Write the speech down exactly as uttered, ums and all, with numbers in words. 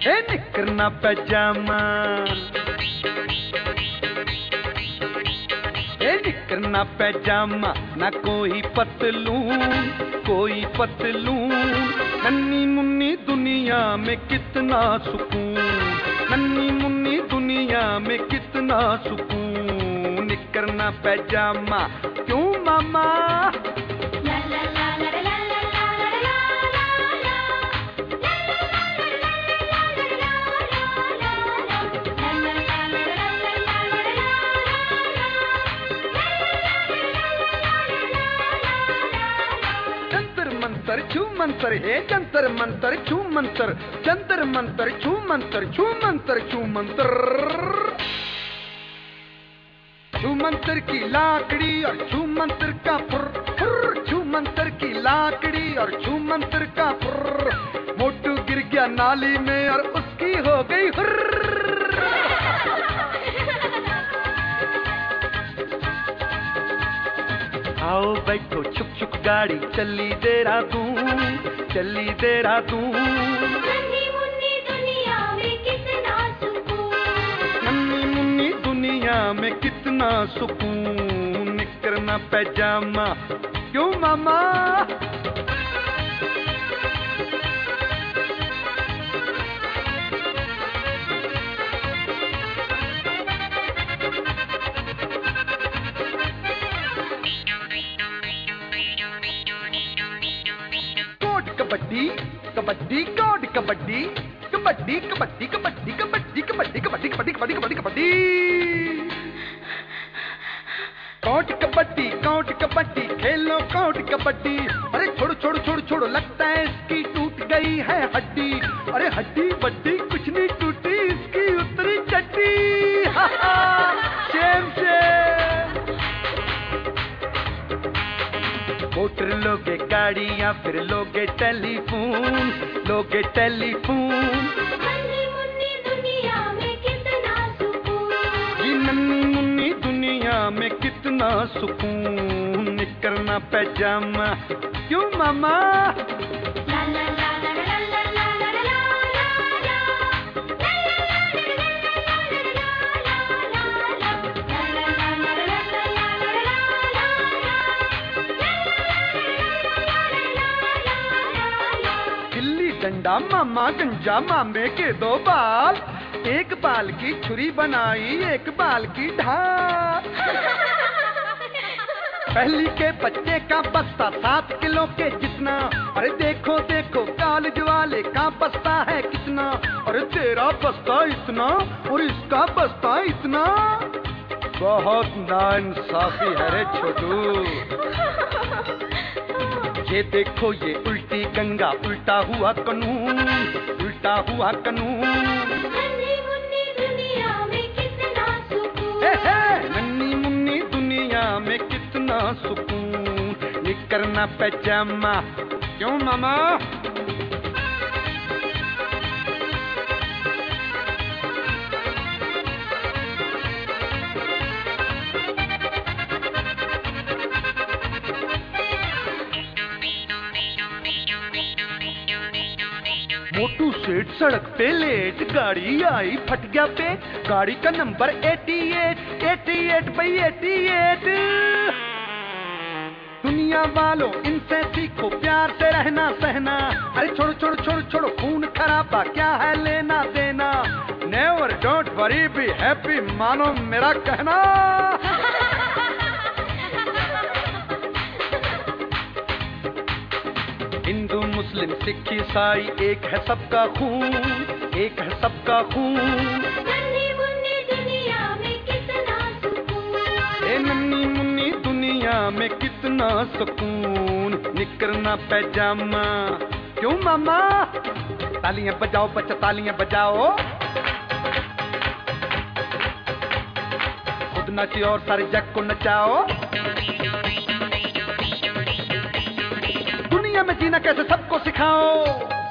ए निकर ना पैजामा, ए निकर ना पैजामा, ना कोई पतलून कोई पतलून। नन्ही मुन्नी दुनिया में कितना सुकून, नन्ही मुन्नी दुनिया में कितना सुकून। निकर ना पैजामा क्यों मामा? छू मंतर हे जंतर मंतर छू मंतर, जंतर मंतर छू मंतर, छू मंतर छू मंतर। छू मंतर की लाकड़ी और छू मंतर का फुर फुर, छू मंतर की लाकड़ी और छू मंतर का फुर। मोटू गिर गया नाली में और उसकी हो गई हुर्र। आओ बैठो छुक छुक गाड़ी चली देहरादून, चली देहरादून। नन्ही मुन्नी दुनिया में कितना सुकून, नन्ही मुन्नी दुनिया में कितना सुकून। निकर ना पैजामा क्यों मामा? कबड्डी कबड्डी कौड कबड्डी कबड्डी कबड्डी कबड्डी कबड्डी कबड्डी कबड्डी कबड्डी कबड्डी कबड्डी कबड्डी कौट कबड्डी कौट कबड्डी खेलो कौट कबड्डी। अरे छोड़ो छोड़ो छोड़ो छोड़ो लगता है इसकी टूट गई है हड्डी। अरे हड्डी बड्डी कुछ नहीं टूटी इसकी उतरी चड्डी। Shem Shem. मोटर लोगे गाड़ी या फिर लोगे टेलीफोन, लोगे टेलीफोन। नन्ही मुन्नी दुनिया में कितना सुकून, ये नन्ही मुन्नी दुनिया में कितना सुकून। निकर ना पैजामा क्यों मामा? ला ला ला ला ला ला ला ला ला डंडा मामा गंजा मामे के दो बाल, एक बाल की छुरी बनाई एक बाल की ढाल। पहली के बच्चे का बस्ता सात किलो के जितना। अरे देखो देखो कॉलेज वाले का बस्ता है कितना। अरे तेरा बस्ता इतना और इसका बस्ता इतना। बहुत नाइंसाफी है रे छोटू। ये देखो ये उल्टी गंगा उल्टा हुआ कानून, उल्टा हुआ कानून। नन्ही मुन्नी दुनिया में कितना सुकून, हे हे नन्ही मुन्नी दुनिया में कितना सुकून। निकर ना पैजामा क्यों मामा? मोटू सेठ सड़क पे लेट, गाड़ी आई फट गया पेट। गाड़ी का नंबर अठासी, अठासी बाई अठासी। दुनिया वालों इनसे सीखो प्यार से रहना सहना। अरे छोड़ो छोड़ो छोड़ो छोड़ो खून खराबा क्या है लेना देना। Never don't worry be happy मानो मेरा कहना। हिंदू मुस्लिम सिख ईसाई एक है सबका खून, एक है सबका खून। नन्ही मुन्नी दुनिया में कितना सुकून, ए नन्ही मुन्नी दुनिया में कितना सुकून। निकर ना पैजामा क्यों मामा? तालियां बजाओ बच्चा तालियां बजाओ। खुद नाची और सारे जग को नचाओ। दुनिया में जीना कैसे सबको सिखाओ।